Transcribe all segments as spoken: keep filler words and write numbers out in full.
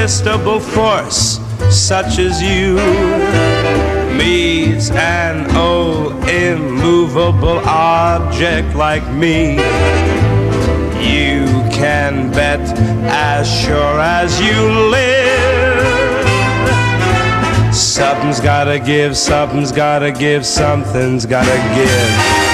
irresistible force such as you meets an old immovable object like me, you can bet as sure as you live, something's gotta give, something's gotta give, something's gotta give.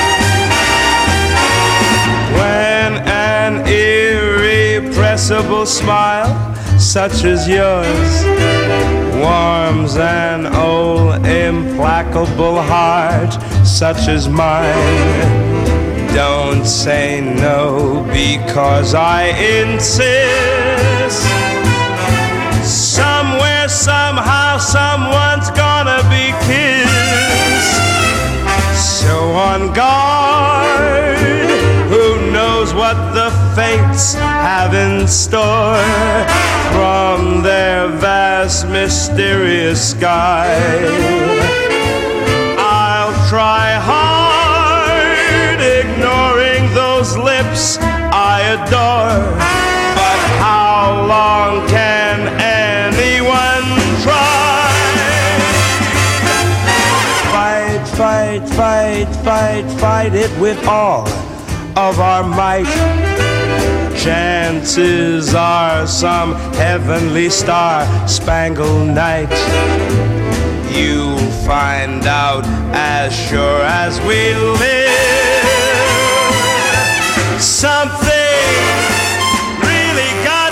When an irrepressible smile such as yours warms an old implacable heart such as mine, don't say no because I insist. Somewhere, somehow, someone's gonna be kissed. So on guard, who knows what the fates have in store from their vast, mysterious sky. I'll try hard, ignoring those lips I adore, but how long can anyone try? Fight, fight, fight, fight, fight it with all of our might. Chances are some heavenly star-spangled night you'll find out as sure as we live. Something really got